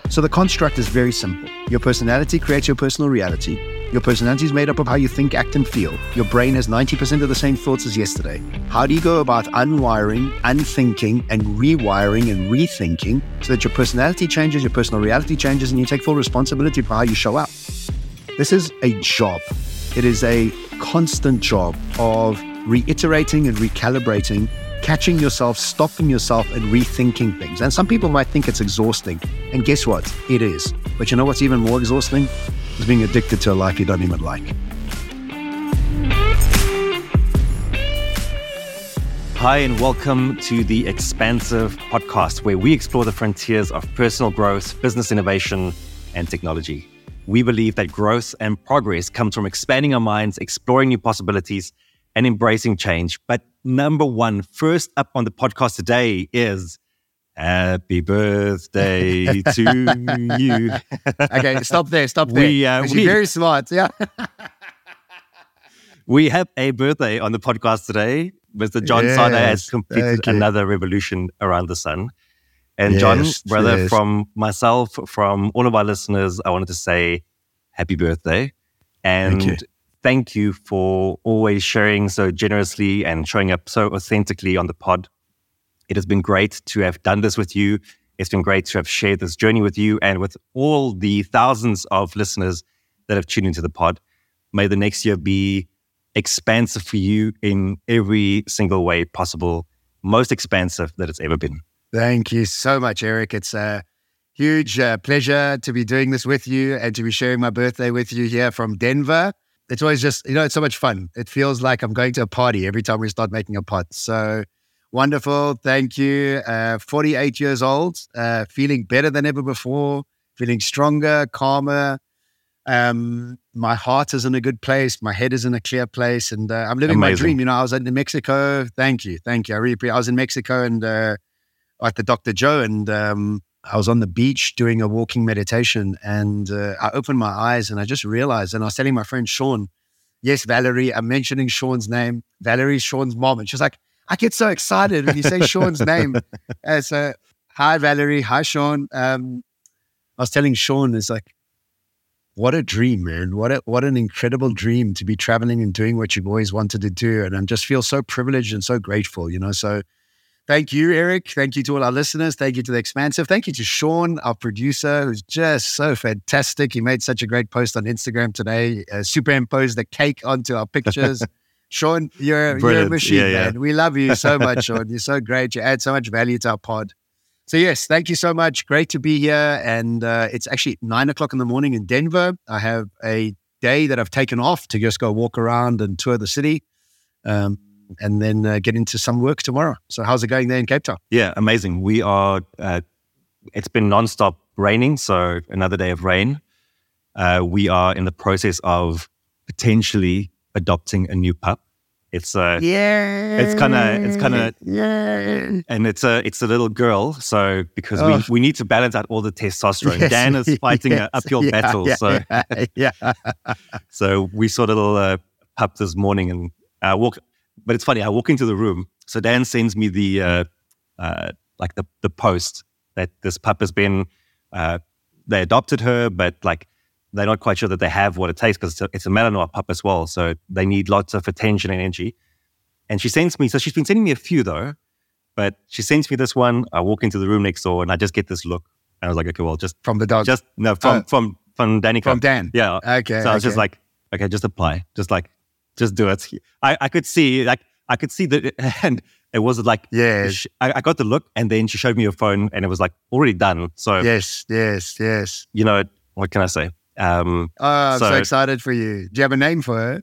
So the construct is very simple. Your personality creates your personal reality. Your personality is made up of how you think, act, and feel. Your brain has 90% of the same thoughts as yesterday. How do you go about unwiring, unthinking, and rewiring and rethinking so that your personality changes, your personal reality changes, and you take full responsibility for how you show up? This is a job. It is a constant job of reiterating and recalibrating, catching yourself, stopping yourself, and rethinking things. And some people might think it's exhausting. And guess what? It is. But you know what's even more exhausting? Is being addicted to a life you don't even like. Hi, and welcome to the Expansive Podcast, where we explore the frontiers of personal growth, business innovation, and technology. We believe that growth and progress comes from expanding our minds, exploring new possibilities, and embracing change. But number one, first up on the podcast today is happy birthday to you. Okay, stop there. You're very smart. Yeah. We have a birthday on the podcast today. Mr. John Sada has completed another revolution around the sun. And John, brother, from myself, from all of our listeners, I wanted to say happy birthday. And thank you for always sharing so generously and showing up so authentically on the pod. It has been great to have done this with you. It's been great to have shared this journey with you and with all the thousands of listeners that have tuned into the pod. May the next year be expansive for you in every single way possible, most expansive that it's ever been. Thank you so much, Eric. It's a huge pleasure to be doing this with you and to be sharing my birthday with you here from Denver. It's always just, it's so much fun. It feels like I'm going to a party every time we start making a pod. So wonderful. Thank you. 48 years old, feeling better than ever before, feeling stronger, calmer. My heart is in a good place. My head is in a clear place, and I'm living my dream. I was in Mexico. Thank you. I really appreciate. I was in Mexico and at the Dr. Joe, and I was on the beach doing a walking meditation, and I opened my eyes and I just realized, and I was telling my friend Sean, yes, Valerie, I'm mentioning Sean's name. Valerie's Sean's mom, and she's like, I get so excited when you say Sean's name. So, hi, Valerie. Hi, Sean. I was telling Sean, it's like, what a dream, man. What an incredible dream to be traveling and doing what you've always wanted to do. And I just feel so privileged and so grateful, So thank you, Eric. Thank you to all our listeners. Thank you to The Expansive. Thank you to Sean, our producer, who's just so fantastic. He made such a great post on Instagram today, superimposed the cake onto our pictures. Sean, you're a machine, man. We love you so much, Sean. You're so great. You add so much value to our pod. So yes, thank you so much. Great to be here. And it's actually 9:00 in the morning in Denver. I have a day that I've taken off to just go walk around and tour the city and then get into some work tomorrow. So how's it going there in Cape Town? Yeah, amazing. We are, it's been nonstop raining, so another day of rain. We are in the process of potentially adopting a new pup. It's kind of, and it's a little girl. So because we need to balance out all the testosterone. Yes. Dan is fighting an uphill battle. So we saw a little pup this morning and but it's funny. I walk into the room. So Dan sends me the post that this pup has been, they adopted her, but they're not quite sure that they have what it takes because it's a Malinois pup as well. So they need lots of attention and energy. And she sends me, so she's been sending me a few though, but she sends me this one. I walk into the room next door and I just get this look. And I was like, okay, well, just from the dog. From Danica. From Dan. Yeah. Okay. So I was just like, okay, just apply. Just do it. I could see that, and it was like, yes. I got the look and then she showed me her phone and it was already done. So yes. What can I say? I'm so excited for you. Do you have a name for her?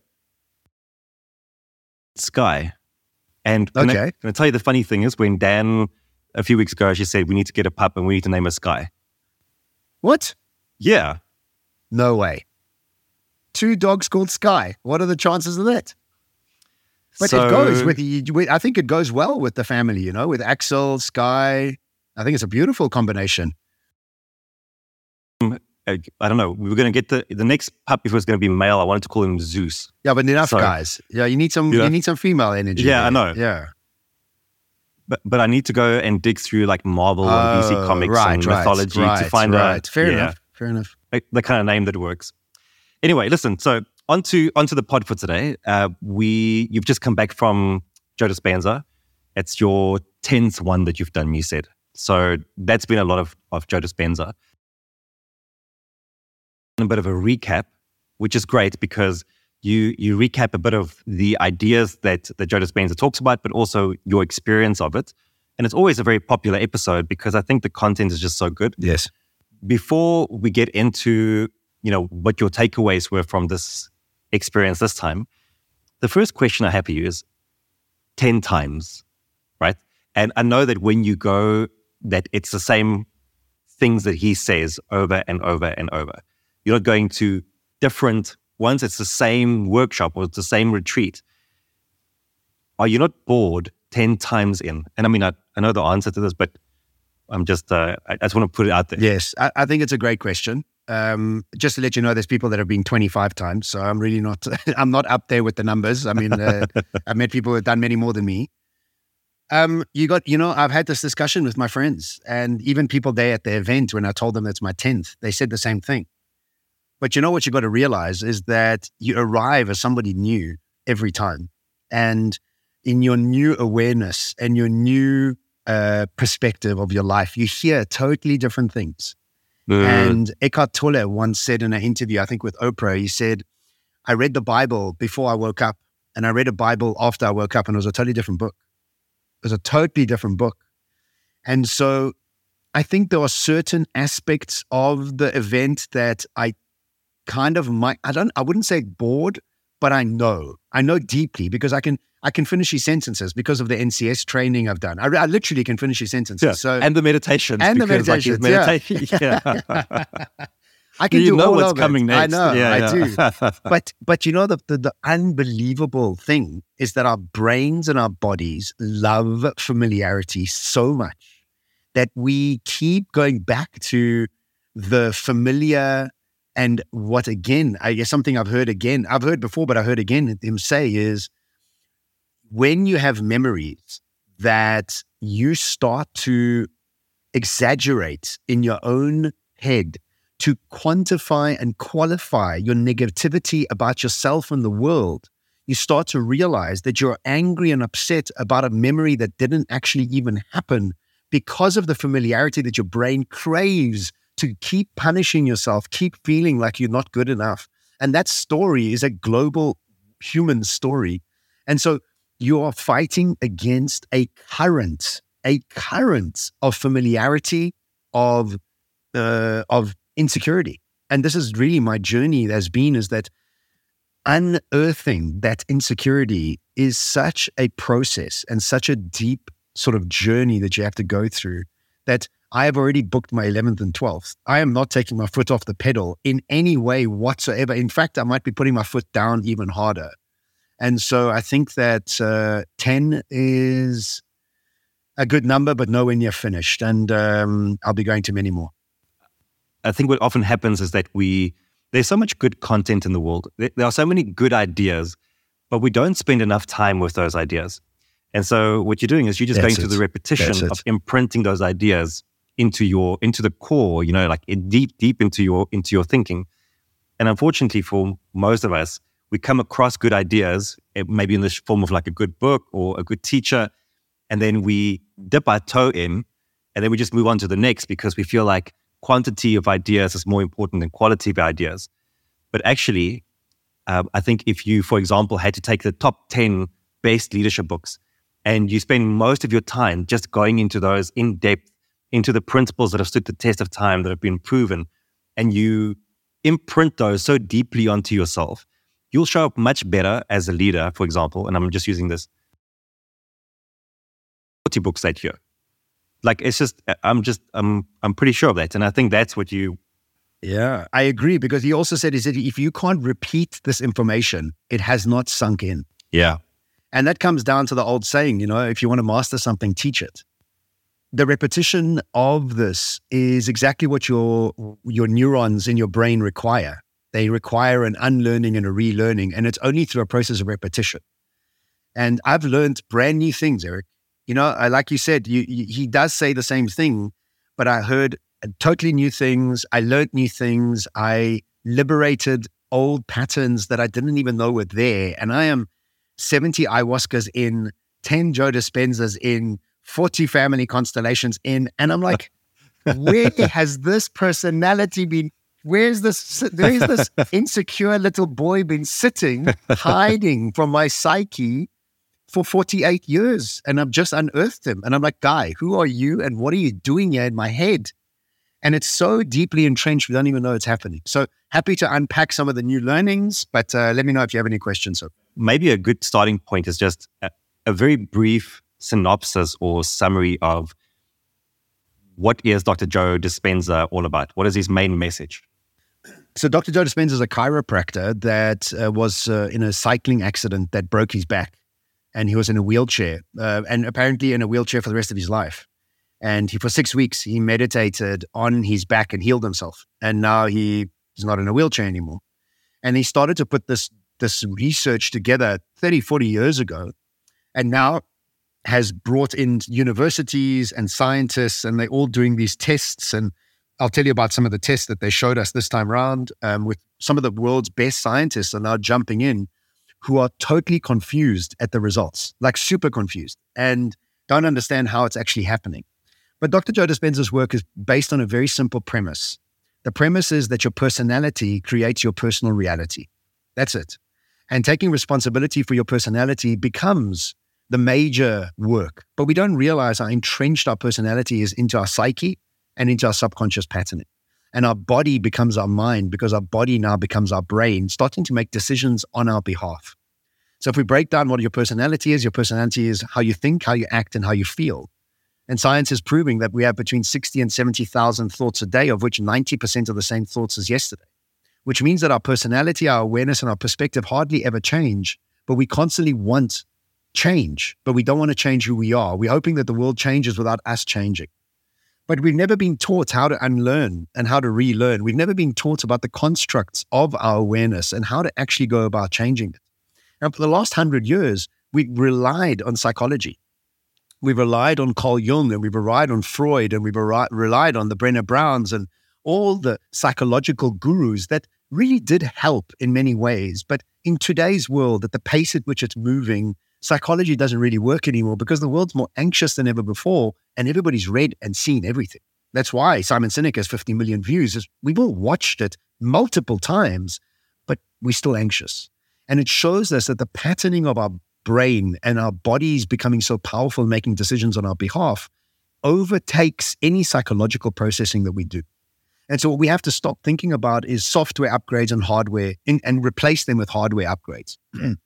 Sky. And can I tell you the funny thing is when Dan, a few weeks ago, she said, we need to get a pup and we need to name her Sky. What? Yeah. No way. 2 dogs called Sky. What are the chances of that? But it goes I think it goes well with the family, with Axel, Sky. I think it's a beautiful combination. I don't know. We were going to get the next pup. If it was going to be male, I wanted to call him Zeus. Yeah, but enough guys. Yeah, you need some female energy. Yeah, there. I know. Yeah. but I need to go and dig through like Marvel and DC comics and mythology to find out. Fair enough. The kind of name that works. Anyway, listen. So onto the pod for today. You've just come back from Joe Dispenza. It's your 10th one that you've done, you said. So that's been a lot of Joe Dispenza. A bit of a recap, which is great because you recap a bit of the ideas that Joe Dispenza talks about, but also your experience of it. And it's always a very popular episode because I think the content is just so good. Yes. Before we get into, what your takeaways were from this experience this time, the first question I have for you is 10 times, right? And I know that when you go, that it's the same things that he says over and over and over. You're not going to different ones. It's the same workshop or it's the same retreat. Are you not bored 10 times in? And I mean, I know the answer to this, but I'm just, I just want to put it out there. Yes, I think it's a great question. Just to let you know, there's people that have been 25 times. So I'm really not, I'm not up there with the numbers. I mean, I've met people who have done many more than me. I've had this discussion with my friends and even people there at the event when I told them it's my 10th, they said the same thing. But you know what you got to realize is that you arrive as somebody new every time. And in your new awareness and your new perspective of your life, you hear totally different things. And Eckhart Tolle once said in an interview, I think with Oprah, he said, I read the Bible before I woke up and I read a Bible after I woke up and it was a totally different book. It was a totally different book. And so I think there are certain aspects of the event that I kind of I wouldn't say bored, but I know deeply because I can finish these sentences because of the NCS training I've done. I literally can finish these sentences. Yeah. So and the meditations. And the meditations. Yeah. I can do all what's of coming it. next. I know, I do. But the unbelievable thing is that our brains and our bodies love familiarity so much that we keep going back to the familiar. And what again, I guess something I've heard before, but I heard again him say is when you have memories that you start to exaggerate in your own head to quantify and qualify your negativity about yourself and the world, you start to realize that you're angry and upset about a memory that didn't actually even happen because of the familiarity that your brain craves to keep punishing yourself, keep feeling like you're not good enough. And that story is a global human story. And so you are fighting against a current of familiarity, of insecurity. And this is really my journey is that unearthing that insecurity is such a process and such a deep sort of journey that you have to go through that I have already booked my 11th and 12th. I am not taking my foot off the pedal in any way whatsoever. In fact, I might be putting my foot down even harder. And so I think that 10 is a good number, but nowhere near finished. And I'll be going to many more. I think what often happens is that there's so much good content in the world. There are so many good ideas, but we don't spend enough time with those ideas. And so what you're doing is you're just going through the repetition of imprinting those ideas into the core, like deep into your thinking. And unfortunately for most of us, we come across good ideas, maybe in the form of like a good book or a good teacher, and then we dip our toe in, and then we just move on to the next because we feel like quantity of ideas is more important than quality of ideas. But actually, I think if you, for example, had to take the top 10 best leadership books, and you spend most of your time just going into those in depth, into the principles that have stood the test of time, that have been proven, and you imprint those so deeply onto yourself, you'll show up much better as a leader, for example, and I'm just using this 40 books that year. Like, it's just, I'm pretty sure of that. And I think that's what you... Yeah, I agree, because he said, if you can't repeat this information, it has not sunk in. Yeah. And that comes down to the old saying, if you want to master something, teach it. The repetition of this is exactly what your neurons in your brain require. They require an unlearning and a relearning, and it's only through a process of repetition. And I've learned brand new things, Eric, like you said, he does say the same thing, but I heard totally new things. I learned new things. I liberated old patterns that I didn't even know were there. And I am 70 ayahuascas in, 10 Joe Dispenzas in, 40 family constellations in. And I'm like, where has this personality been? Where's this insecure little boy been sitting, hiding from my psyche for 48 years? And I've just unearthed him. And I'm like, guy, who are you? And what are you doing here in my head? And it's so deeply entrenched, we don't even know it's happening. So happy to unpack some of the new learnings, but let me know if you have any questions. So maybe a good starting point is just a very brief synopsis or summary of what is Dr. Joe Dispenza all about? What is his main message? So Dr. Joe Dispenza is a chiropractor that was in a cycling accident that broke his back. And he was in a wheelchair, and apparently in a wheelchair for the rest of his life. And for 6 weeks, he meditated on his back and healed himself. And now he's not in a wheelchair anymore. And he started to put this research together 30, 40 years ago, and now has brought in universities and scientists, and they're all doing these tests. And I'll tell you about some of the tests that they showed us this time around, with some of the world's best scientists are now jumping in, who are totally confused at the results, like super confused, and don't understand how it's actually happening. But Dr. Joe Dispenza's work is based on a very simple premise. The premise is that your personality creates your personal reality. That's it. And taking responsibility for your personality becomes the major work. But we don't realize how entrenched our personality is into our psyche and into our subconscious patterning. And our body becomes our mind, because our body now becomes our brain, starting to make decisions on our behalf. So if we break down what your personality is how you think, how you act, and how you feel. And science is proving that we have between 60 and 70,000 thoughts a day, of which 90% are the same thoughts as yesterday, which means that our personality, our awareness, and our perspective hardly ever change, but we constantly want change, but we don't want to change who we are. We're hoping that the world changes without us changing. But we've never been taught how to unlearn and how to relearn. We've never been taught about the constructs of our awareness and how to actually go about changing it. Now, for the last 100 years, we relied on psychology. We relied on Carl Jung, and we relied on Freud, and we relied on the Brené Browns and all the psychological gurus that really did help in many ways. But in today's world, at the pace at which it's moving, psychology doesn't really work anymore, because the world's more anxious than ever before, and everybody's read and seen everything. That's why Simon Sinek has 50 million views. We've all watched it multiple times, but we're still anxious. And it shows us that the patterning of our brain and our bodies becoming so powerful, making decisions on our behalf, overtakes any psychological processing that we do. And so what we have to stop thinking about is software upgrades and hardware, and replace them with hardware upgrades.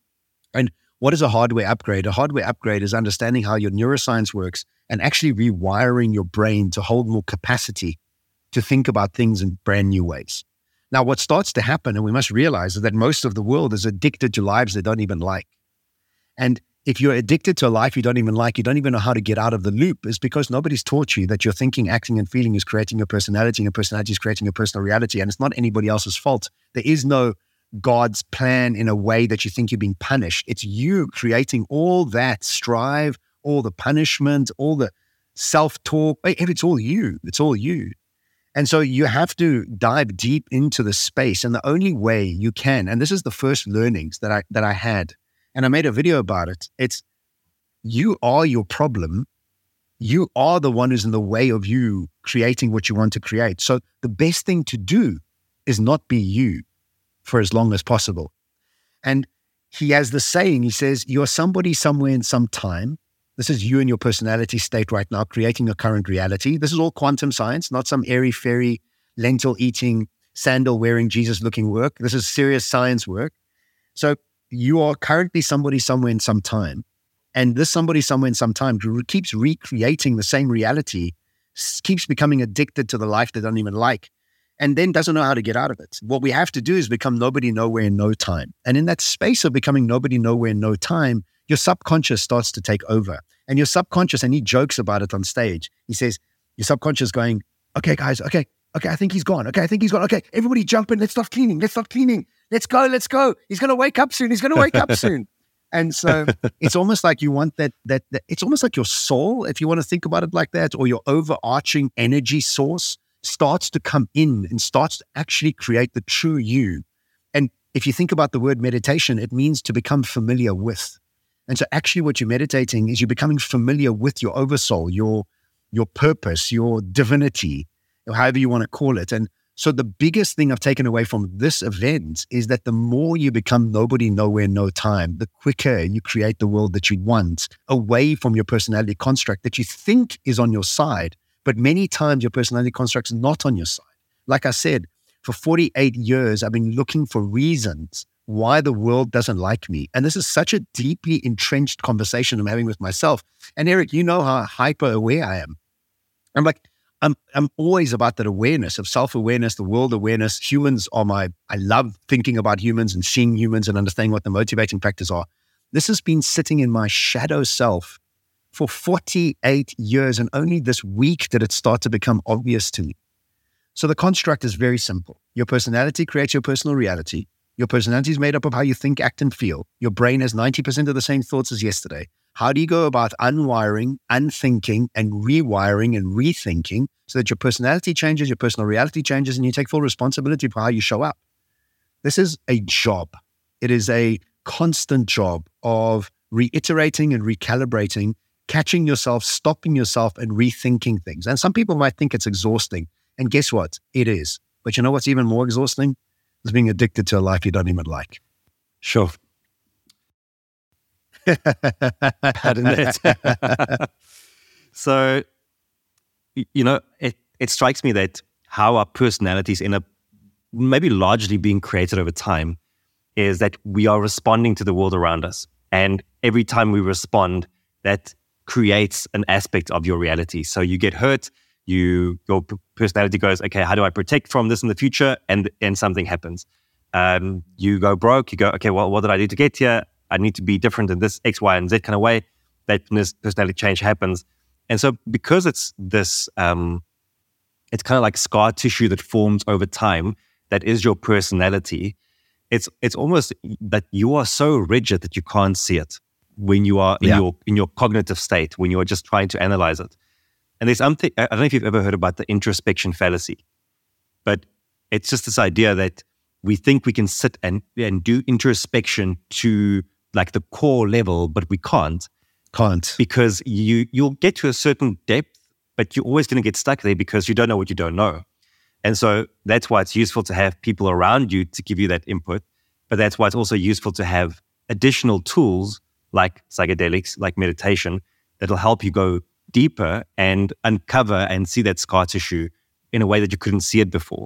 And what is a hardware upgrade? A hardware upgrade is understanding how your neuroscience works and actually rewiring your brain to hold more capacity to think about things in brand new ways. Now, what starts to happen, and we must realize, is that most of the world is addicted to lives they don't even like. And if you're addicted to a life you don't even like, you don't even know how to get out of the loop, is because nobody's taught you that your thinking, acting, and feeling is creating your personality, and your personality is creating your personal reality. And it's not anybody else's fault. There is no God's plan in a way that you think you're being punished. It's you creating all that strive, all the punishment, all the self-talk. It's all you. It's all you. And so you have to dive deep into the space. And the only way you can, and this is the first learnings that I had, and I made a video about it, it's you are your problem. You are the one who's in the way of you creating what you want to create. So the best thing to do is not be you for as long as possible. And he has the saying, he says, you're somebody somewhere in some time. This is you and your personality state right now, creating a current reality. This is all quantum science, not some airy-fairy, lentil-eating, sandal-wearing, Jesus-looking work. This is serious science work. So you are currently somebody somewhere in some time. And this somebody somewhere in some time keeps recreating the same reality, keeps becoming addicted to the life they don't even like, and then doesn't know how to get out of it. What we have to do is become nobody, nowhere, in no time. And in that space of becoming nobody, nowhere, in no time, your subconscious starts to take over. And your subconscious, and he jokes about it on stage, he says, your subconscious going, okay, guys, okay, I think he's gone. Okay, I think he's gone. Okay, everybody jump in. Let's start cleaning. Let's go. He's going to wake up soon. And so it's almost like you want that it's almost like your soul, if you want to think about it like that, or your overarching energy source starts to come in and starts to actually create the true you. And if you think about the word meditation, it means to become familiar with. And so actually what you're meditating is you're becoming familiar with your oversoul, your purpose, your divinity, or however you want to call it. And so the biggest thing I've taken away from this event is that the more you become nobody, nowhere, no time, the quicker you create the world that you want, away from your personality construct that you think is on your side. But many times your personality construct is not on your side. Like I said, for 48 years, I've been looking for reasons why the world doesn't like me. And this is such a deeply entrenched conversation I'm having with myself. And Eric, you know how hyper aware I am. I'm always about that awareness of self-awareness, the world awareness. Humans are I love thinking about humans and seeing humans and understanding what the motivating factors are. This has been sitting in my shadow self for 48 years. And only this week did it start to become obvious to me. So the construct is very simple. Your personality creates your personal reality. Your personality is made up of how you think, act, and feel. Your brain has 90% of the same thoughts as yesterday. How do you go about unwiring, unthinking, and rewiring and rethinking so that your personality changes, your personal reality changes, and you take full responsibility for how you show up? This is a job. It is a constant job of reiterating and recalibrating, catching yourself, stopping yourself, and rethinking things. And some people might think it's exhausting. And guess what? It is. But you know what's even more exhausting? It's being addicted to a life you don't even like. Sure. Pardon it. So, it strikes me that how our personalities end up maybe largely being created over time is that we are responding to the world around us. And every time we respond, that creates an aspect of your reality. So you get hurt, your personality goes, okay, how do I protect from this in the future? And something happens. You go broke, you go, okay, well, what did I do to get here? I need to be different in this X, Y, and Z kind of way. That personality change happens. And so because it's this, it's kind of like scar tissue that forms over time, that is your personality. It's almost that you are so rigid that you can't see it when you are in your cognitive state, when you are just trying to analyze it. And there's something, I don't know if you've ever heard about the introspection fallacy, but it's just this idea that we think we can sit and do introspection to like the core level, but we can't. Because you'll get to a certain depth, but you're always going to get stuck there because you don't know what you don't know. And so that's why it's useful to have people around you to give you that input. But that's why it's also useful to have additional tools like psychedelics, like meditation, that'll help you go deeper and uncover and see that scar tissue in a way that you couldn't see it before.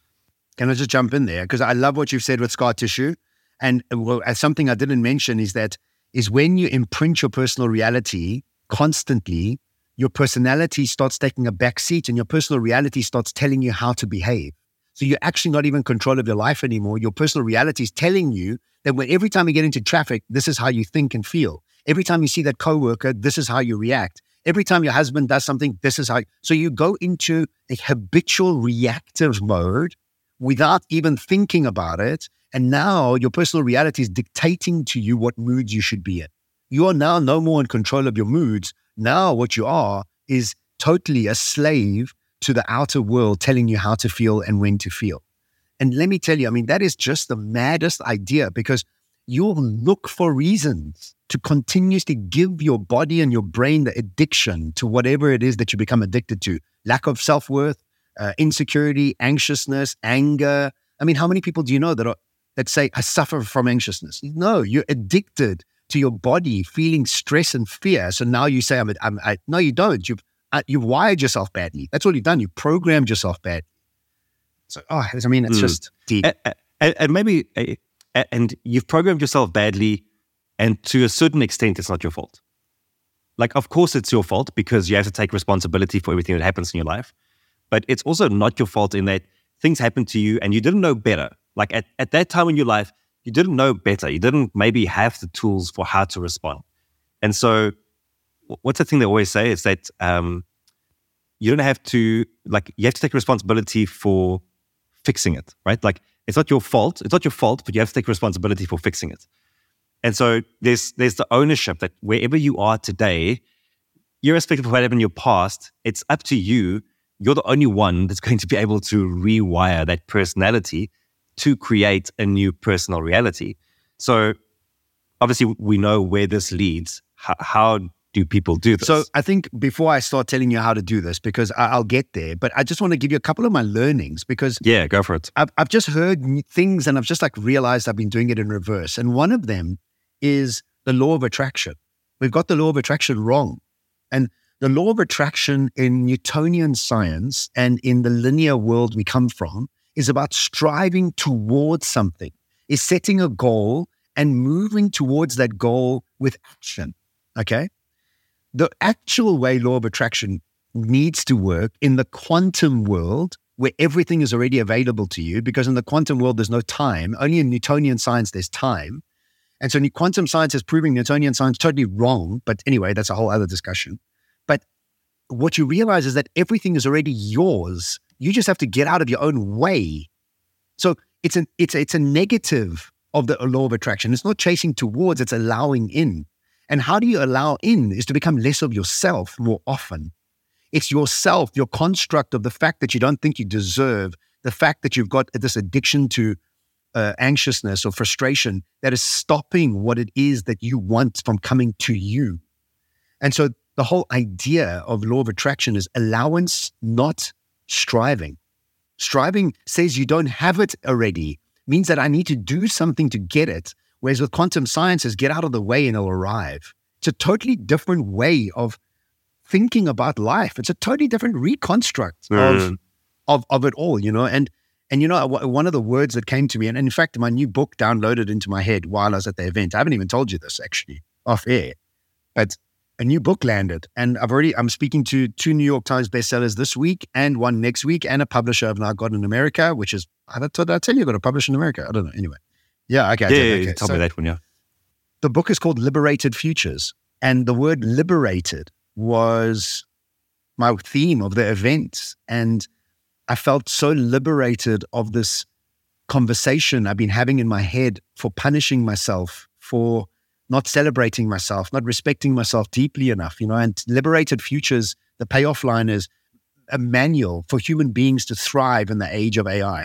Can I just jump in there? Because I love what you've said with scar tissue. And something I didn't mention is when you imprint your personal reality constantly, your personality starts taking a back seat and your personal reality starts telling you how to behave. So you're actually not even in control of your life anymore. Your personal reality is telling you that every time you get into traffic, this is how you think and feel. Every time you see that coworker, this is how you react. Every time your husband does something, this is how. So you go into a habitual reactive mode without even thinking about it. And now your personal reality is dictating to you what moods you should be in. You are now no more in control of your moods. Now what you are is totally a slave to the outer world telling you how to feel and when to feel. And let me tell you, I mean, that is just the maddest idea because you'll look for reasons to continuously give your body and your brain the addiction to whatever it is that you become addicted to. Lack of self-worth, insecurity, anxiousness, anger. I mean, how many people do you know that say, I suffer from anxiousness? No, you're addicted to your body feeling stress and fear. So now you say, no, you don't. You've wired yourself badly. That's all you've done. You programmed yourself badly. So, it's just deep. And maybe, and you've programmed yourself badly, and to a certain extent, it's not your fault. Like, of course, it's your fault because you have to take responsibility for everything that happens in your life. But it's also not your fault in that things happen to you and you didn't know better. Like at that time in your life, you didn't know better. You didn't maybe have the tools for how to respond. And so what's the thing they always say is that you don't have to, you have to take responsibility for fixing it, right? Like, it's not your fault. It's not your fault, but you have to take responsibility for fixing it. And so there's the ownership that wherever you are today, irrespective of what happened in your past, it's up to you. You're the only one that's going to be able to rewire that personality to create a new personal reality. So obviously we know where this leads. How do people do this? So I think before I start telling you how to do this, because I'll get there, but I just want to give you a couple of my learnings, because yeah, go for it. I've just heard things and I've just like realized I've been doing it in reverse. And one of them is the law of attraction. We've got the law of attraction wrong. And the law of attraction in Newtonian science and in the linear world we come from is about striving towards something, is setting a goal and moving towards that goal with action, okay? The actual way law of attraction needs to work in the quantum world, where everything is already available to you, because in the quantum world, there's no time. Only in Newtonian science, there's time. And so quantum science is proving Newtonian science totally wrong. But anyway, that's a whole other discussion. But what you realize is that everything is already yours. You just have to get out of your own way. So it's a negative of the law of attraction. It's not chasing towards, it's allowing in. And how do you allow in is to become less of yourself more often. It's yourself, your construct of the fact that you don't think you deserve, the fact that you've got this addiction to anxiousness or frustration that is stopping what it is that you want from coming to you. And so the whole idea of law of attraction is allowance, not striving. Striving says you don't have it already, means that I need to do something to get it. Whereas with quantum science is get out of the way and it'll arrive. It's a totally different way of thinking about life. It's a totally different reconstruct of it all, you know. And you know, one of the words that came to me, and in fact, my new book downloaded into my head while I was at the event. I haven't even told you this actually off air, but a new book landed, and I'm speaking to 2 New York Times bestsellers this week and 1 next week, and a publisher I've now got in America, which is, I tell you, I've got a publisher in America. I don't know. Anyway. Yeah, okay. Yeah, tell me that one, yeah. The book is called Liberated Futures, and the word liberated was my theme of the event, and I felt so liberated of this conversation I've been having in my head for punishing myself, for not celebrating myself, not respecting myself deeply enough, you know. And Liberated Futures, the payoff line is a manual for human beings to thrive in the age of AI.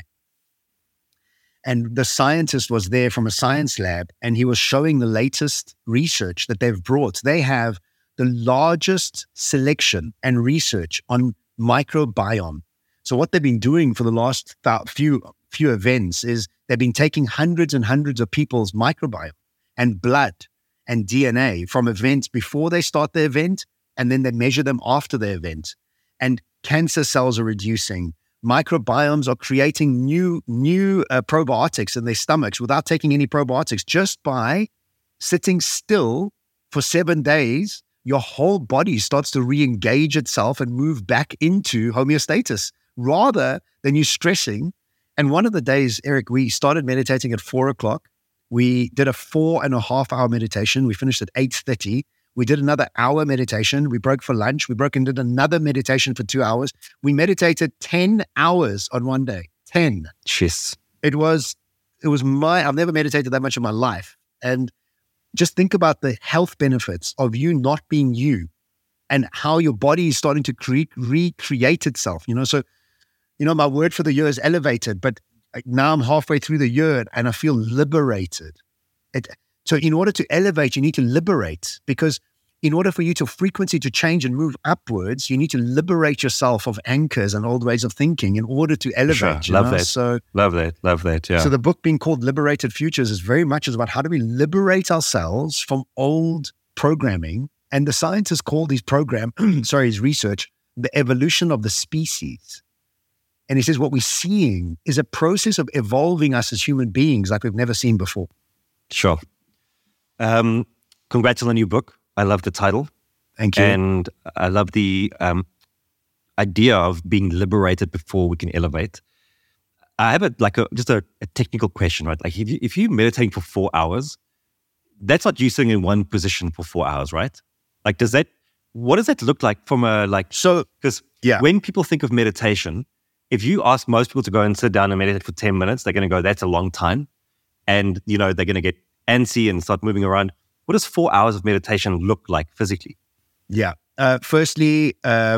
And the scientist was there from a science lab, and he was showing the latest research that they've brought. They have the largest selection and research on microbiome. So what they've been doing for the last few events is they've been taking hundreds and hundreds of people's microbiome and blood and DNA from events before they start the event, and then they measure them after the event. And cancer cells are reducing. Microbiomes are creating new probiotics in their stomachs without taking any probiotics. Just by sitting still for 7 days, your whole body starts to re-engage itself and move back into homeostasis rather than you stressing. And one of the days, Eric, we started meditating at 4:00. We did a 4.5-hour meditation. We finished at 8:30. We did another hour meditation. We broke for lunch. We broke and did another meditation for 2 hours. We meditated 10 hours on one day. 10. Jeez. It was I've never meditated that much in my life. And just think about the health benefits of you not being you and how your body is starting to recreate itself, you know. So, you know, my word for the year is elevated, but now I'm halfway through the year and I feel liberated. So in order to elevate, you need to liberate, because in order for you to frequency to change and move upwards, you need to liberate yourself of anchors and old ways of thinking in order to elevate. Sure. Love that. So, love that. Yeah. So the book being called Liberated Futures is very much about how do we liberate ourselves from old programming. And the scientists call his program, his research, the evolution of the species. And he says what we're seeing is a process of evolving us as human beings like we've never seen before. Sure. Congrats on the new book. I love the title. Thank you. And I love the idea of being liberated before we can elevate. I have just a technical question, right? Like if you're meditating for 4 hours, that's not you sitting in one position for 4 hours, right? Like what does that look like from because when people think of meditation, if you ask most people to go and sit down and meditate for 10 minutes, they're going to go, that's a long time. And, you know, they're going to get antsy and start moving around. What does 4 hours of meditation look like physically? Yeah. Firstly,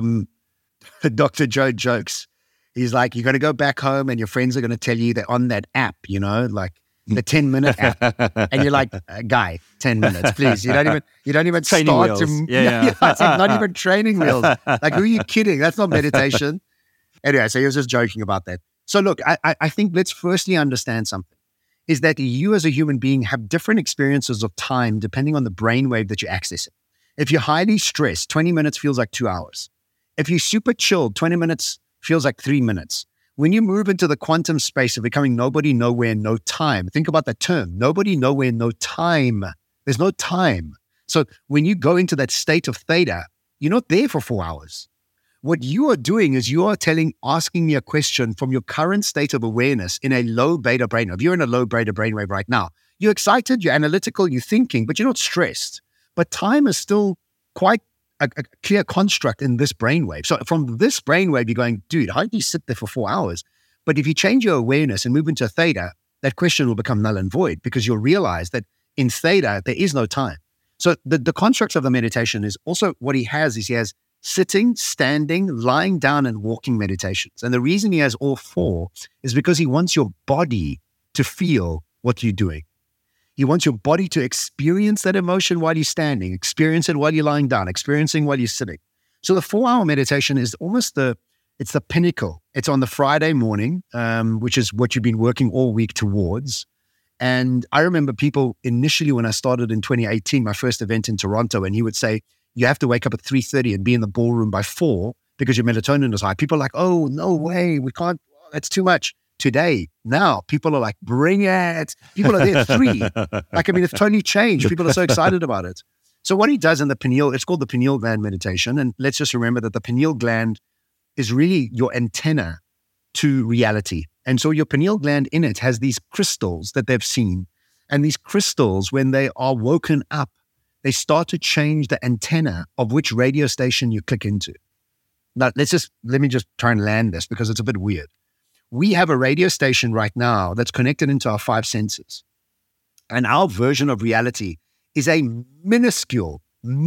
Dr. Joe jokes. He's like, you're going to go back home and your friends are going to tell you that on that app, like the 10-minute app. And you're like, guy, 10 minutes, please. You don't even training start wheels. to... Yeah. It's like not even training wheels. Like, who are you kidding? That's not meditation. Anyway, so he was just joking about that. So look, I think let's firstly understand something, is that you as a human being have different experiences of time depending on the brainwave that you're accessing. If you're highly stressed, 20 minutes feels like 2 hours. If you're super chilled, 20 minutes feels like 3 minutes. When you move into the quantum space of becoming nobody, nowhere, no time, think about that term, nobody, nowhere, no time. There's no time. So when you go into that state of theta, you're not there for 4 hours. What you are doing is you are asking me a question from your current state of awareness in a low beta brainwave. If you're in a low beta brainwave right now, you're excited, you're analytical, you're thinking, but you're not stressed. But time is still quite a clear construct in this brainwave. So from this brainwave, you're going, dude, how do you sit there for 4 hours? But if you change your awareness and move into theta, that question will become null and void because you'll realize that in theta, there is no time. So the construct of the meditation is also what he has sitting, standing, lying down, and walking meditations. And the reason he has all four is because he wants your body to feel what you're doing. He wants your body to experience that emotion while you're standing, experience it while you're lying down, experiencing while you're sitting. So the 4-hour meditation is almost it's the pinnacle. It's on the Friday morning, which is what you've been working all week towards. And I remember people initially when I started in 2018, my first event in Toronto, and he would say, you have to wake up at 3:30 and be in the ballroom by 4 because your melatonin is high. People are like, oh, no way, we can't, that's too much. Today, now, people are like, bring it. People are there at 3. It's totally changed. People are so excited about it. So what he does in the pineal, it's called the pineal gland meditation. And let's just remember that the pineal gland is really your antenna to reality. And so your pineal gland in it has these crystals that they've seen. And these crystals, when they are woken up, they start to change the antenna of which radio station you click into. Now, let me just try and land this because it's a bit weird. We have a radio station right now that's connected into our 5 senses. And our version of reality is a minuscule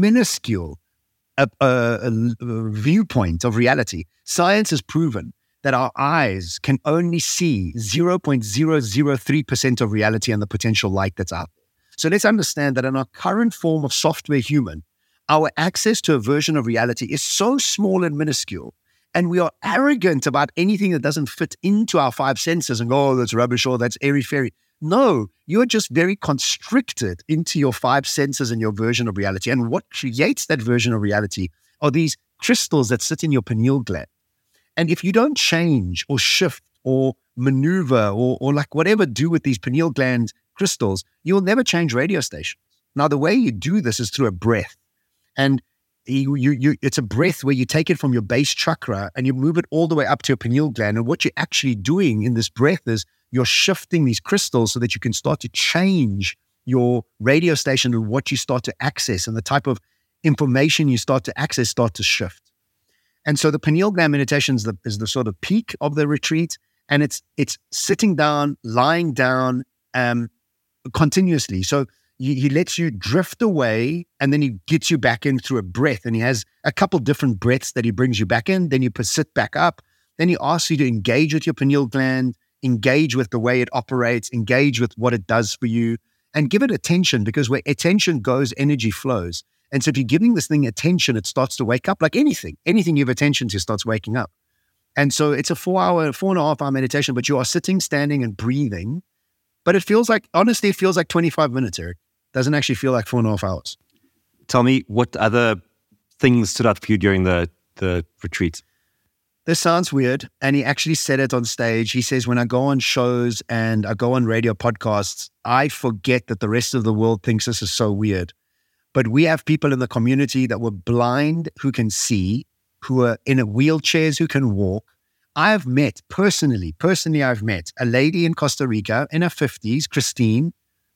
viewpoint of reality. Science has proven that our eyes can only see 0.003% of reality and the potential light that's out there. So let's understand that in our current form of software human, our access to a version of reality is so small and minuscule, and we are arrogant about anything that doesn't fit into our 5 senses and go, oh, that's rubbish, or that's airy-fairy. No, you're just very constricted into your 5 senses and your version of reality. And what creates that version of reality are these crystals that sit in your pineal gland. And if you don't change or shift or maneuver or like whatever do with these pineal gland crystals, you'll never change radio stations. Now, the way you do this is through a breath. And it's a breath where you take it from your base chakra and you move it all the way up to your pineal gland. And what you're actually doing in this breath is you're shifting these crystals so that you can start to change your radio station and what you start to access and the type of information you start to access start to shift. And so the pineal gland meditation is the sort of peak of the retreat. And it's sitting down, lying down continuously. So he lets you drift away and then he gets you back in through a breath. And he has a couple different breaths that he brings you back in. Then you sit back up. Then he asks you to engage with your pineal gland, engage with the way it operates, engage with what it does for you, and give it attention, because where attention goes, energy flows. And so if you're giving this thing attention, it starts to wake up like anything. Anything you have attention to starts waking up. And so it's a 4.5 hour meditation, but you are sitting, standing, and breathing. But it feels like 25 minutes, Eric. Doesn't actually feel like 4.5 hours. Tell me, what other things stood out for you during the retreat? This sounds weird. And he actually said it on stage. He says, when I go on shows and I go on radio podcasts, I forget that the rest of the world thinks this is so weird. But we have people in the community that were blind who can see, who are in wheelchairs who can walk. I've met, personally, I've met a lady in Costa Rica in her 50s, Christine,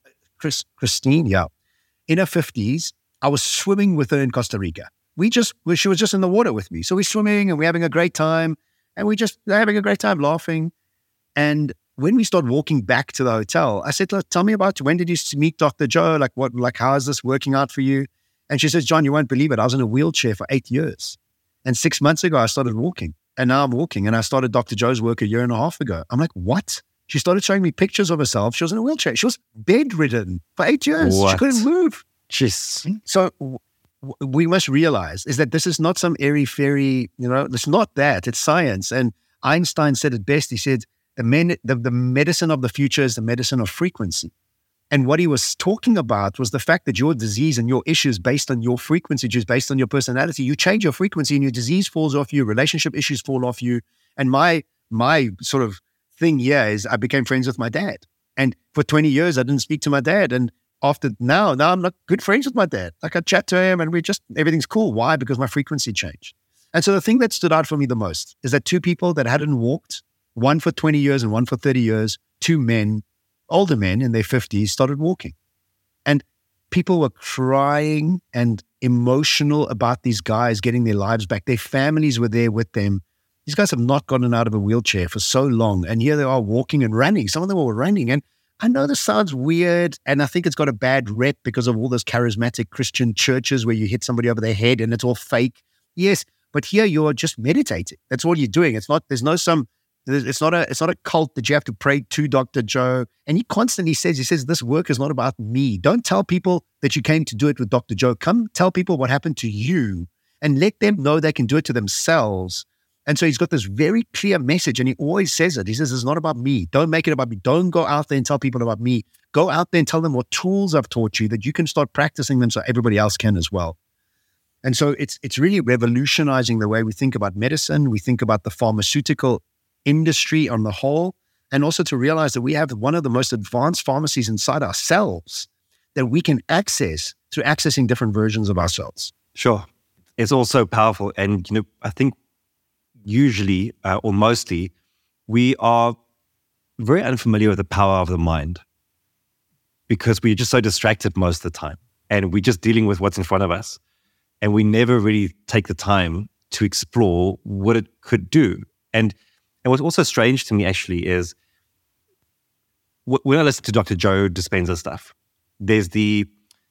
in her 50s. I was swimming with her in Costa Rica. She was just in the water with me. So we're swimming and we're having a great time. And we're having a great time laughing. And when we start walking back to the hotel, I said, tell me about when did you meet Dr. Joe? How is this working out for you? And she says, John, you won't believe it. I was in a wheelchair for 8 years. And 6 months ago, I started walking. And now I'm walking. And I started Dr. Joe's work 1.5 years ago. I'm like, what? She started showing me pictures of herself. She was in a wheelchair. She was bedridden for 8 years. What? She couldn't move. Jeez. So we must realize is that this is not some airy-fairy, it's not that. It's science. And Einstein said it best. He said, the medicine of the future is the medicine of frequency. And what he was talking about was the fact that your disease and your issues based on your frequency, just based on your personality, you change your frequency and your disease falls off you, relationship issues fall off you. And my sort of thing here is I became friends with my dad. And for 20 years, I didn't speak to my dad. And after now I'm not good friends with my dad. Like I chat to him and everything's cool. Why? Because my frequency changed. And so the thing that stood out for me the most is that 2 people that hadn't walked, one for 20 years and one for 30 years, 2 men, older men in their 50s, started walking. And people were crying and emotional about these guys getting their lives back. Their families were there with them. These guys have not gotten out of a wheelchair for so long. And here they are walking and running. Some of them were running. And I know this sounds weird. And I think it's got a bad rep because of all those charismatic Christian churches where you hit somebody over their head and it's all fake. Yes, but here you're just meditating. That's all you're doing. It's not a cult that you have to pray to Dr. Joe. And he constantly says, this work is not about me. Don't tell people that you came to do it with Dr. Joe. Come tell people what happened to you and let them know they can do it to themselves. And so he's got this very clear message and he always says it. He says, it's not about me. Don't make it about me. Don't go out there and tell people about me. Go out there and tell them what tools I've taught you that you can start practicing them so everybody else can as well. And so it's really revolutionizing the way we think about medicine. We think about the pharmaceutical industry on the whole, and also to realize that we have one of the most advanced pharmacies inside ourselves that we can access through accessing different versions of ourselves. Sure. It's also powerful. And, I think usually or mostly we are very unfamiliar with the power of the mind because we're just so distracted most of the time and we're just dealing with what's in front of us. And we never really take the time to explore what it could do. And what's also strange to me actually is when I listen to Dr. Joe Dispenza stuff, there's the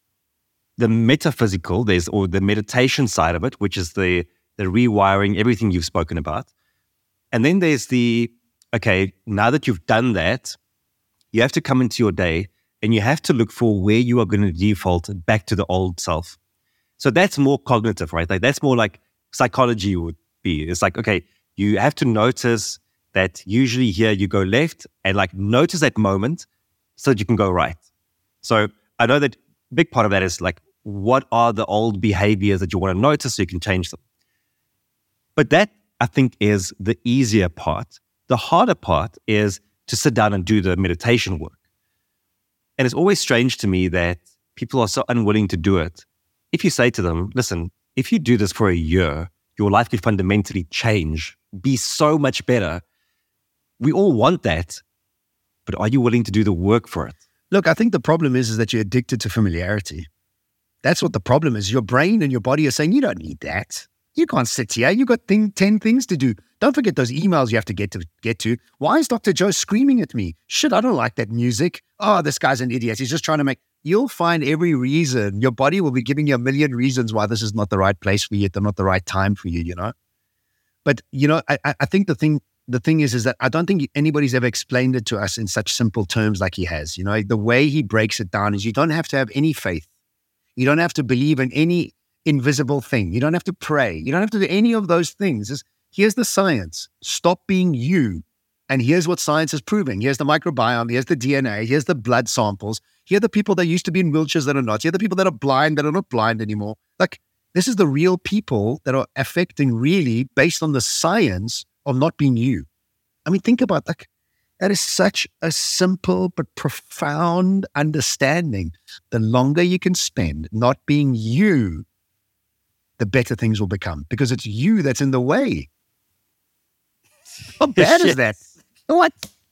metaphysical, or the meditation side of it, which is the rewiring, everything you've spoken about. And then there's okay, now that you've done that, you have to come into your day and you have to look for where you are going to default back to the old self. So that's more cognitive, right? Like that's more like psychology would be. It's like, okay, you have to notice that usually here you go left and notice that moment so that you can go right. So I know that a big part of that is what are the old behaviors that you want to notice so you can change them. But that, I think, is the easier part. The harder part is to sit down and do the meditation work. And it's always strange to me that people are so unwilling to do it. If you say to them, listen, if you do this for a year, your life could fundamentally change, be so much better. We all want that, but are you willing to do the work for it? Look, I think the problem is that you're addicted to familiarity. That's what the problem is. Your brain and your body are saying, you don't need that. You can't sit here. You got 10 things to do. Don't forget those emails you have to get to. Why is Dr. Joe screaming at me? Shit, I don't like that music. Oh, this guy's an idiot. He's just trying to make... You'll find every reason. Your body will be giving you a million reasons why this is not the right place for you, not the right time for you, But, I think the thing is that I don't think anybody's ever explained it to us in such simple terms like he has. The way he breaks it down is you don't have to have any faith. You don't have to believe in any invisible thing. You don't have to pray. You don't have to do any of those things. Here's the science. Stop being you. And here's what science is proving. Here's the microbiome. Here's the DNA. Here's the blood samples. Here are the people that used to be in wheelchairs that are not. Here are the people that are blind that are not blind anymore. This is the real people that are affecting really based on the science of not being you. I mean, think about that. That is such a simple but profound understanding. The longer you can spend not being you, the better things will become because it's you that's in the way. How bad is that? What?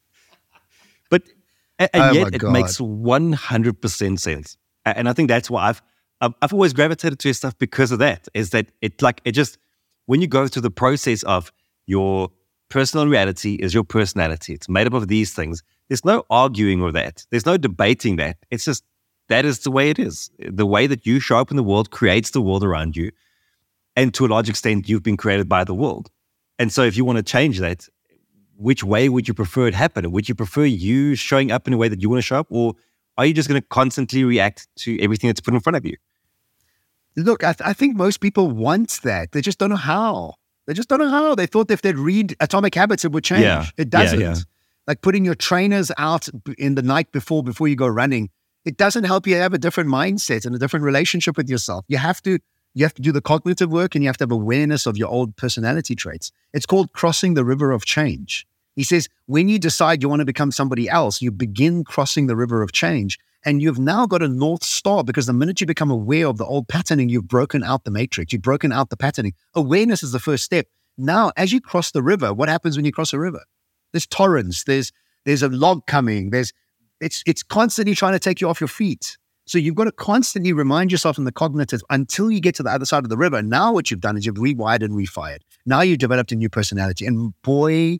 But and yet it makes 100% sense. And I think that's why I've always gravitated to his stuff because of that. Is that it just when you go through the process of your personal reality is your personality. It's made up of these things. There's no arguing with that. There's no debating that. It's just, that is the way it is. The way that you show up in the world creates the world around you. And to a large extent, you've been created by the world. And so if you want to change that, which way would you prefer it happen? Would you prefer you showing up in a way that you want to show up? Or are you just going to constantly react to everything that's put in front of you? Look, I think most people want that. They just don't know how. They thought if they'd read Atomic Habits, it would change. Yeah. It doesn't. Yeah. Like putting your trainers out in the night before you go running, it doesn't help you have a different mindset and a different relationship with yourself. You have to do the cognitive work, and you have to have awareness of your old personality traits. It's called crossing the river of change. He says, when you decide you want to become somebody else, you begin crossing the river of change. And you've now got a North Star, because the minute you become aware of the old patterning, you've broken out the matrix. You've broken out the patterning. Awareness is the first step. Now, as you cross the river, what happens when you cross a river? There's torrents. There's a log coming. It's constantly trying to take you off your feet. So you've got to constantly remind yourself in the cognitive until you get to the other side of the river. Now what you've done is you've rewired and refired. Now you've developed a new personality. And boy,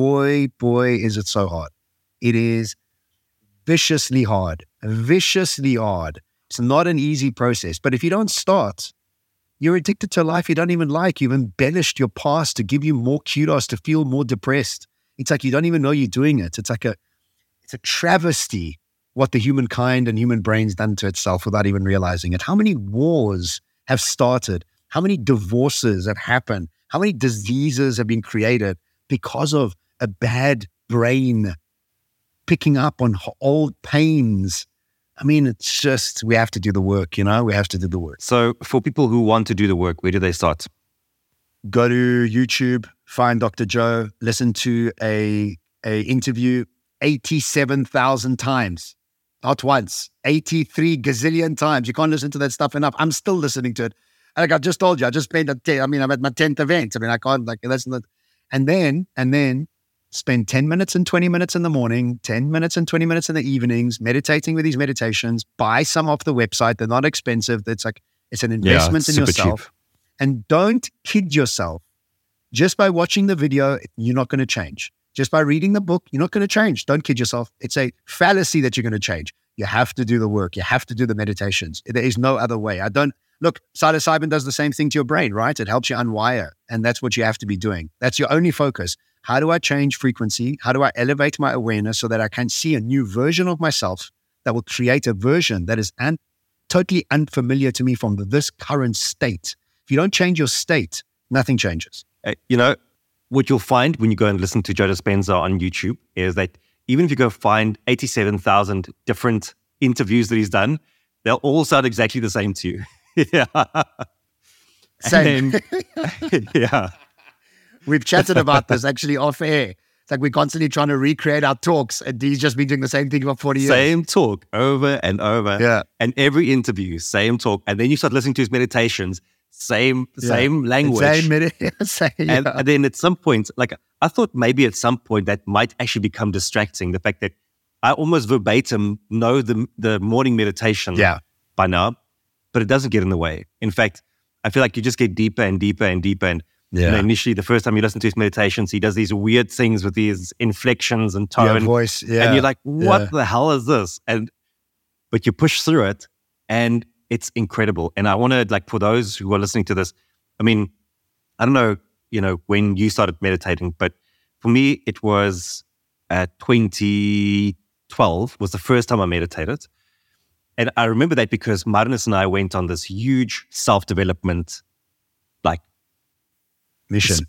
is it so hard. It is viciously hard. It's not an easy process. But if you don't start, you're addicted to a life you don't even like. You've embellished your past to give you more kudos, to feel more depressed. It's like you don't even know you're doing it. It's a travesty what the humankind and human brain's done to itself without even realizing it. How many wars have started? How many divorces have happened? How many diseases have been created because of a bad brain picking up on old pains? I mean, it's just, we have to do the work, we have to do the work. So for people who want to do the work, where do they start? Go to YouTube, find Dr. Joe, listen to a interview 87,000 times, not once, 83 gazillion times. You can't listen to that stuff enough. I'm still listening to it. Like I just told you, I just spent I'm at my 10th event. I can't listen to it. And then spend 10 minutes and 20 minutes in the morning, 10 minutes and 20 minutes in the evenings, meditating with these meditations. Buy some off the website. They're not expensive. It's an investment in yourself. Cheap. And don't kid yourself. Just by watching the video, you're not going to change. Just by reading the book, you're not going to change. Don't kid yourself. It's a fallacy that you're going to change. You have to do the work. You have to do the meditations. There is no other way. Look, psilocybin does the same thing to your brain, right? It helps you unwire. And that's what you have to be doing. That's your only focus. How do I change frequency? How do I elevate my awareness so that I can see a new version of myself that will create a version that is totally unfamiliar to me from this current state? If you don't change your state, nothing changes. What you'll find when you go and listen to Joe Dispenza on YouTube is that even if you go find 87,000 different interviews that he's done, they'll all sound exactly the same to you. Yeah. Same. Yeah. We've chatted about this actually off air. It's like we're constantly trying to recreate our talks, and he's just been doing the same thing for 40 years. Same talk over and over. Yeah. And every interview, same talk. And then you start listening to his meditations, same language. And then at some point, I thought maybe at some point that might actually become distracting. The fact that I almost verbatim know the morning meditation by now, but it doesn't get in the way. In fact, I feel like you just get deeper and deeper and deeper. And initially, the first time you listen to his meditations, he does these weird things with these inflections and tone. Voice. Yeah. And you're like, what the hell is this? But you push through it, and it's incredible. And I want to, for those who are listening to this, I don't know, when you started meditating, but for me, it was 2012 was the first time I meditated. And I remember that because Marnus and I went on this huge self-development, mission.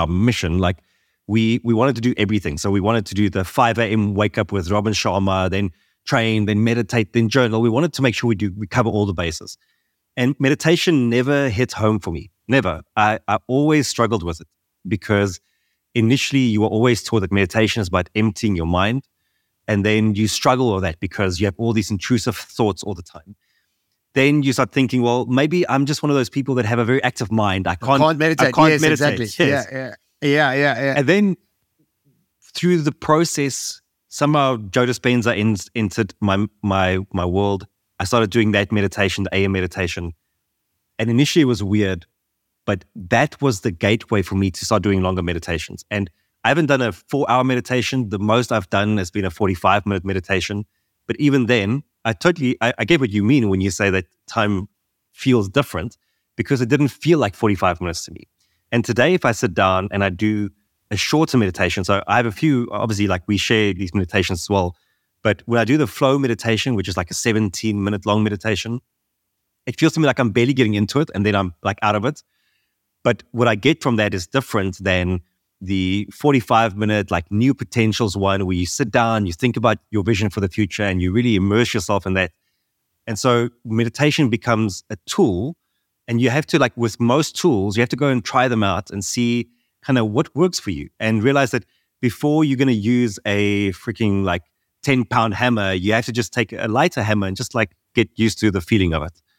We wanted to do everything. So we wanted to do the 5 a.m. wake up with Robin Sharma, then train, then meditate, then journal. We wanted to make sure we cover all the bases. And meditation never hit home for me. Never. I always struggled with it because initially you were always taught that meditation is about emptying your mind. And then you struggle with that because you have all these intrusive thoughts all the time. Then you start thinking, well, maybe I'm just one of those people that have a very active mind. I can't meditate. I can't meditate. Exactly. Yes. Yeah. And then through the process, somehow Joe Dispenza entered my world. I started doing that meditation, the AM meditation. And initially it was weird, but that was the gateway for me to start doing longer meditations. And I haven't done a 4-hour meditation. The most I've done has been a 45-minute meditation. But even then, I get what you mean when you say that time feels different, because it didn't feel like 45 minutes to me. And today, if I sit down and I do a shorter meditation, so I have a few, obviously, like we share these meditations as well. But when I do the flow meditation, which is like a 17-minute long meditation, it feels to me like I'm barely getting into it and then I'm like out of it. But what I get from that is different than the 45-minute like new potentials one, where you sit down, you think about your vision for the future and you really immerse yourself in that. And so meditation becomes a tool, and you have to, like with most tools, you have to go and try them out and see kind of what works for you, and realize that before you're going to use a freaking like 10-pound hammer, you have to just take a lighter hammer and just like get used to the feeling of it.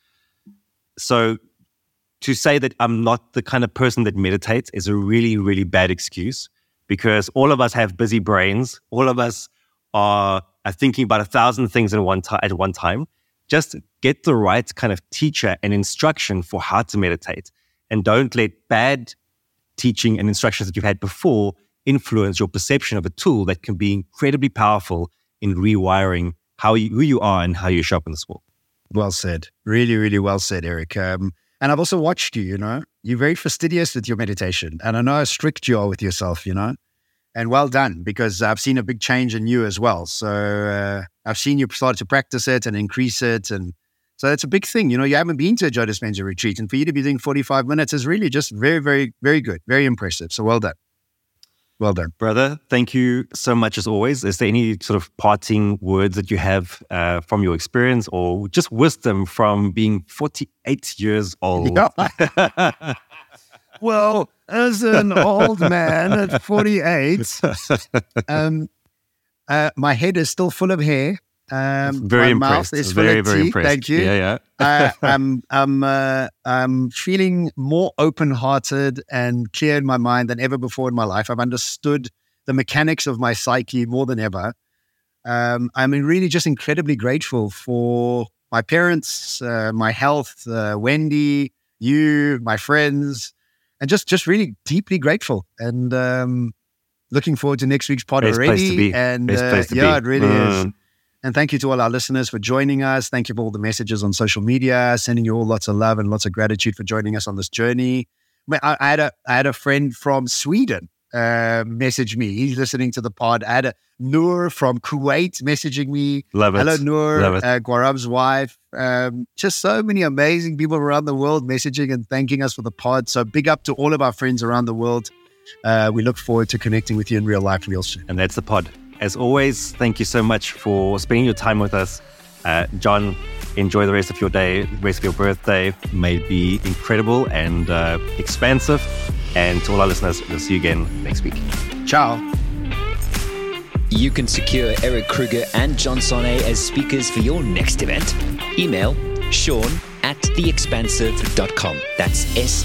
So to say that I'm not the kind of person that meditates is a really, really bad excuse, because all of us have busy brains. All of us are thinking about 1,000 things at one time. Just get the right kind of teacher and instruction for how to meditate, and don't let bad teaching and instructions that you've had before influence your perception of a tool that can be incredibly powerful in rewiring who you are and how you show up in this world. Well said. Really, really well said, Eric. And I've also watched you, you're very fastidious with your meditation. And I know how strict you are with yourself, and well done, because I've seen a big change in you as well. So I've seen you start to practice it and increase it. And so that's a big thing. You haven't been to a Joe Dispenza retreat, and for you to be doing 45 minutes is really just very, very, very good. Very impressive. So well done. Well done. Brother, thank you so much as always. Is there any sort of parting words that you have from your experience, or just wisdom from being 48 years old? Yeah. Well, as an old man at 48, my head is still full of hair. Very impressed. Mouth is very, full of very teeth. impressed. Thank you. Yeah. I'm feeling more open-hearted and clear in my mind than ever before in my life. I've understood the mechanics of my psyche more than ever. I'm really just incredibly grateful for my parents, my health, Wendy, you, my friends, and just really deeply grateful. And looking forward to next week's pod Best already. Place to be. And Best place to be. it really is. And thank you to all our listeners for joining us. Thank you for all the messages on social media, sending you all lots of love and lots of gratitude for joining us on this journey. I had a friend from Sweden message me. He's listening to the pod. I had Noor from Kuwait messaging me. Love it. Hello, Noor, Love it. Gwarab's wife. Just so many amazing people around the world messaging and thanking us for the pod. So big up to all of our friends around the world. We look forward to connecting with you in real life real soon. And that's the pod. As always, thank you so much for spending your time with us. John, enjoy the rest of your day, the rest of your birthday. May it be incredible and expansive. And to all our listeners, we'll see you again next week. Ciao. You can secure Eric Kruger and John Sonnet as speakers for your next event. Email Sean@theexpansive.com. That's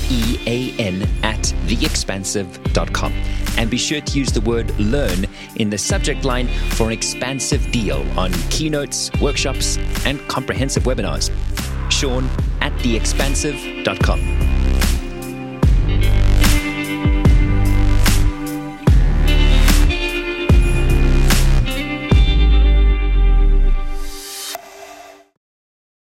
SEAN@theexpansive.com. And be sure to use the word learn in the subject line for an expansive deal on keynotes, workshops, and comprehensive webinars. Sean@theexpansive.com.